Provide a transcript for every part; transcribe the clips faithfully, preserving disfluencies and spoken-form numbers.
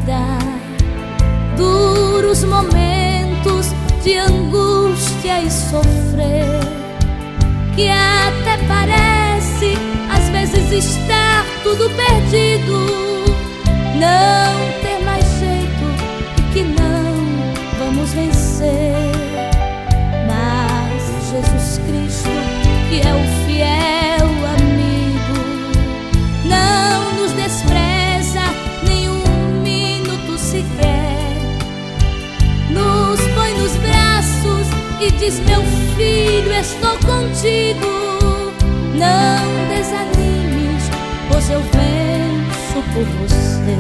vida, duros momentos de angústia e sofrer, que até parece às vezes estar tudo perdido, não ter mais jeito e que não vamos vencer. Mas Jesus Cristo, que é o fiel amigo, não nos despreza nem um minuto sequer, nos põe nos braços e diz: meu filho, estou contigo, não desanimes, pois eu venço por você.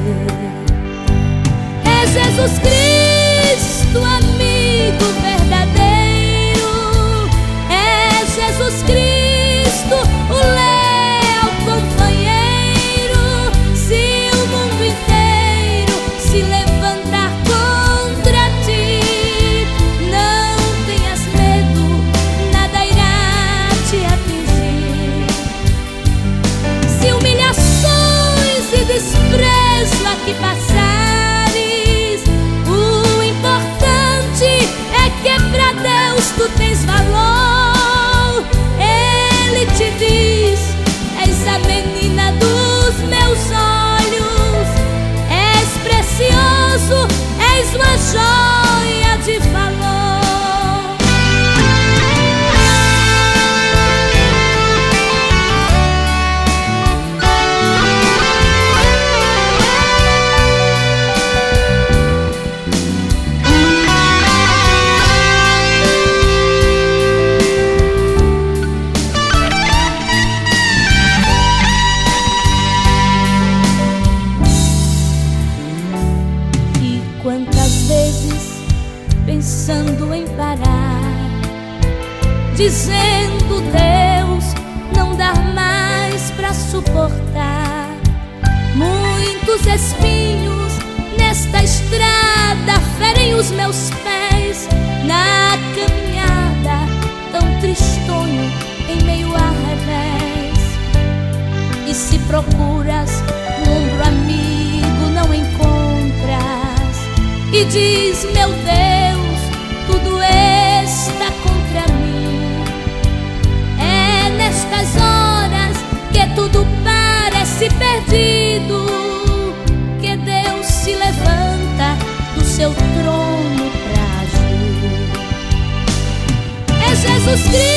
É Jesus Cristo, amigo verdadeiro, é Jesus Cristo, o leal companheiro. Se o mundo inteiro se levantar contra ti, não tenhas medo, nada irá te atingir. Se humilhações e desprezo aqui passares, o importante é que pra Deus tu tens valor. Ele te diz: és a menina dos meus olhos, és precioso, és uma joia de valor. Quantas vezes, pensando em parar, dizendo: Deus, não dá mais pra suportar, muitos espinhos nesta estrada ferem os meus pés, na caminhada tão tristonho em meio a revés. E se procuras um ombro amigo, não encontras, e diz: meu Deus, tudo está contra mim. É nestas horas que tudo parece perdido que Deus se levanta do seu trono pra agir. É Jesus Cristo.